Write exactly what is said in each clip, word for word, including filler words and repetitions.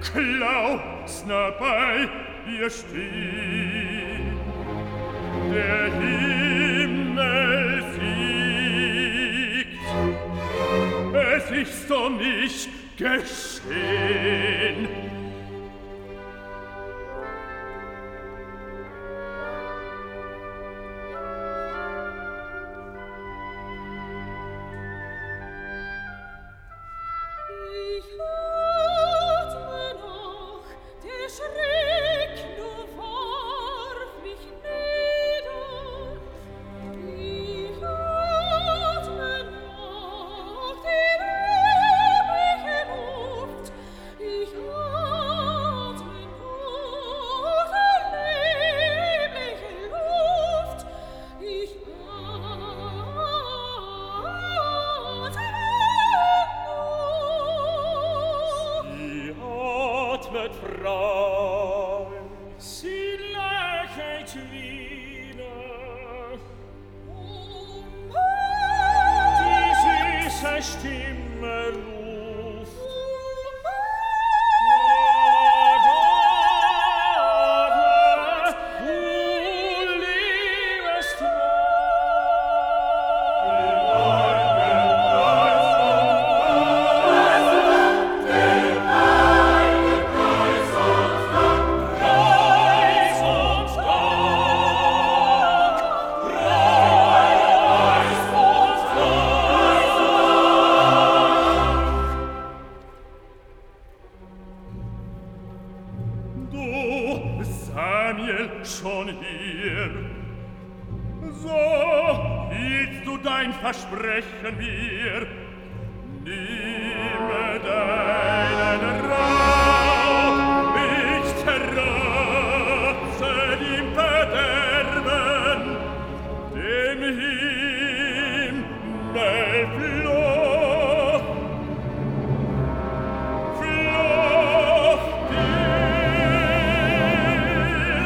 glaub's nur bei ihr stehen. Der Himmel siegt, es ist um mich geschehen. Versprechen mir, nehme deinen Raub, ich terratze im Verderben, dem Himmel floh, floh dir.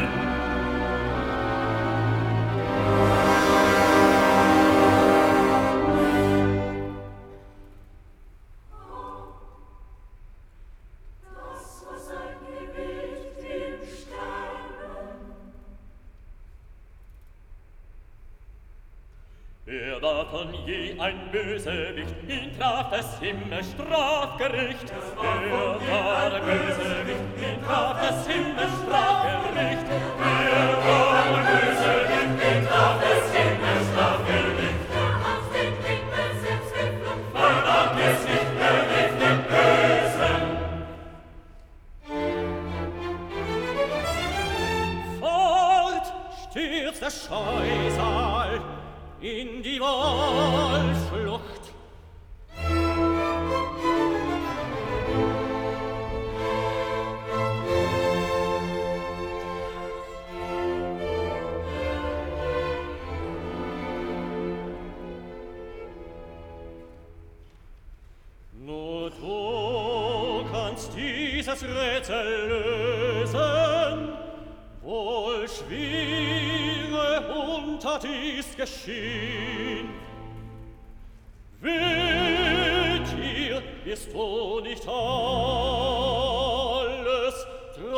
Er war von je ein Bösewicht, ihn traf das Himmelsstrafgericht. Er war der Bösewicht, ihn traf das Himmelsstrafgericht. Er war der Bösewicht, ihn traf das Himmelsstrafgericht. Der auf den Himmel selbst geflogen, verdankt es nicht, er rief den Bösen. Fort stürzt der Scheusal in die Wahlschlucht. Nur du kannst dieses Rätsel lösen, wohl schwere unter dies geschehen. Wird dir, wirst du nicht alles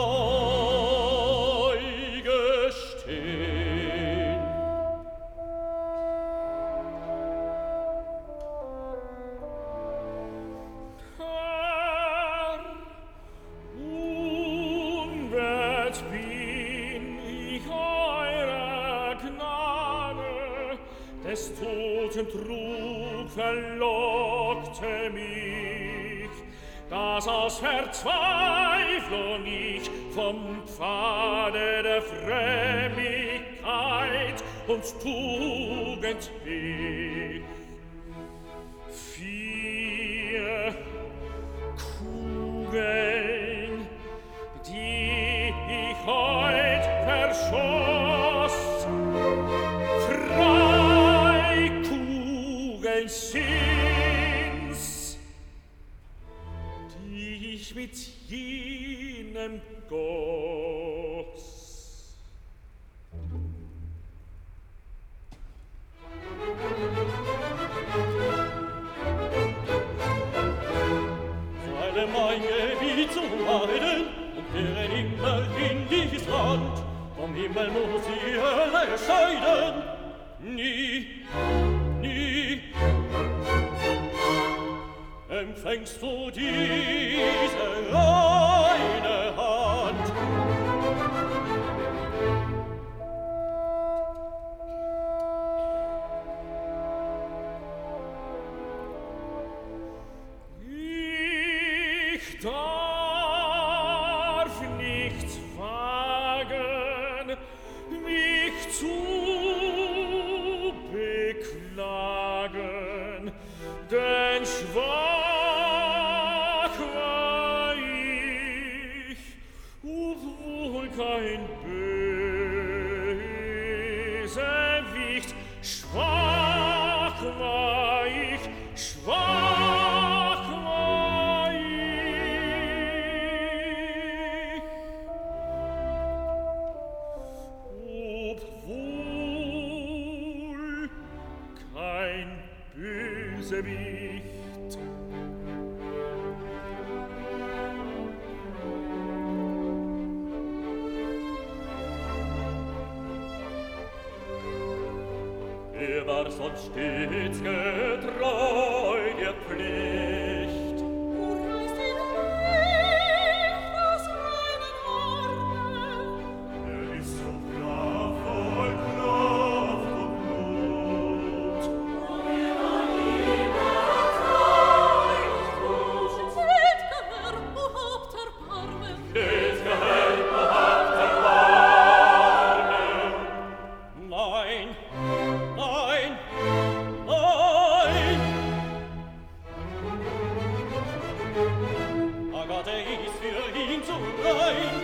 treu gestehen. Herr, unwert bin ich eurer Gnade, des Toten Trug verlockte mich, dass aus Verzweiflung ich vom Pfade der Frömmigkeit und Tugend wich. Vier Kugeln, die ich heut verschoss, frei Kugeln sind's, die ich mit jenem goss. Seine mein Gebiet so leiden und kehren immer in dies Land. Vom Himmel muss sie alle scheiden. Nie, nie empfängst du diese reine Hand. Ich darf nicht wagen, mich zu beklagen, denn schwach war ich, obwohl kein Bösewicht. Schwach war ich, schwach war ich, obwohl kein Bösewicht. Er war sonst stets getreu der Pflicht. Und reißt ihn nicht aus meinen Armen. Er ist so brav, voll Kraft und Mut. Und er war lieber treu und gut. Seht, Herr, o habt Erbarmen. Seht, Herr, o habt Erbarmen. Nein, nein, nein. Agathe ist für ihn zu rein.